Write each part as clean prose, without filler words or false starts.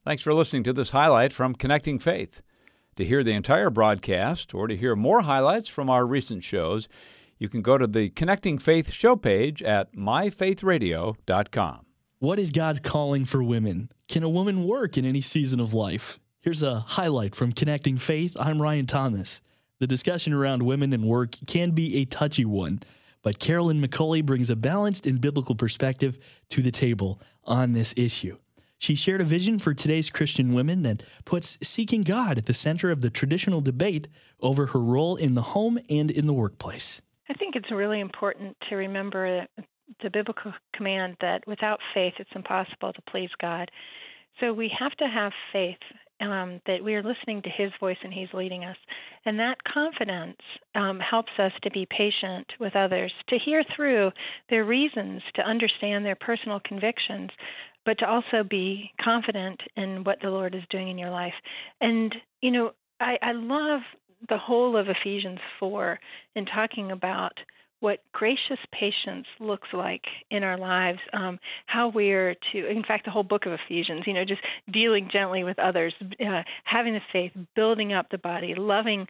Thanks for listening to this highlight from Connecting Faith. To hear the entire broadcast or to hear more highlights from our recent shows, you can go to the Connecting Faith show page at myfaithradio.com. What is God's calling for women? Can a woman work in any season of life? Here's a highlight from Connecting Faith. I'm Ryan Thomas. The discussion around women and work can be a touchy one, but Carolyn McCauley brings a balanced and biblical perspective to the table on this issue. She shared a vision for today's Christian women that puts seeking God at the center of the traditional debate over her role in the home and in the workplace. I think it's really important to remember the biblical command that without faith it's impossible to please God. So we have to have faith that we are listening to His voice and He's leading us. And that confidence helps us to be patient with others, to hear through their reasons, to understand their personal convictions, but to also be confident in what the Lord is doing in your life. And, you know, I love the whole of Ephesians 4 in talking about what gracious patience looks like in our lives, how we're to, in fact, the whole book of Ephesians, you know, just dealing gently with others, having the faith, building up the body, loving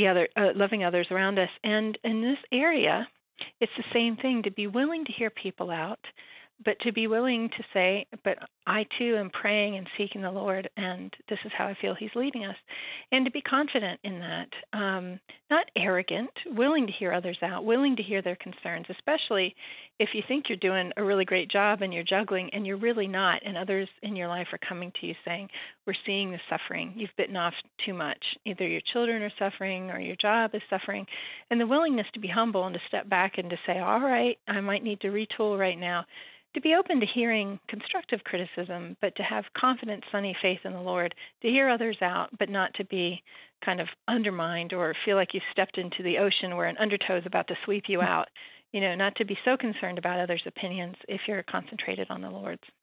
others around us. And in this area, it's the same thing, to be willing to hear people out, but to be willing to say, but I too am praying and seeking the Lord, and this is how I feel He's leading us. And to be confident in that, not arrogant, willing to hear others out, willing to hear their concerns, especially if you think you're doing a really great job and you're juggling and you're really not, and others in your life are coming to you saying, we're seeing the suffering. You've bitten off too much. Either your children are suffering or your job is suffering. And the willingness to be humble and to step back and to say, all right, I might need to retool right now. To be open to hearing constructive criticism, but to have confident, sunny faith in the Lord, to hear others out, but not to be kind of undermined or feel like you've stepped into the ocean where an undertow is about to sweep you out. You know, not to be so concerned about others' opinions if you're concentrated on the Lord's.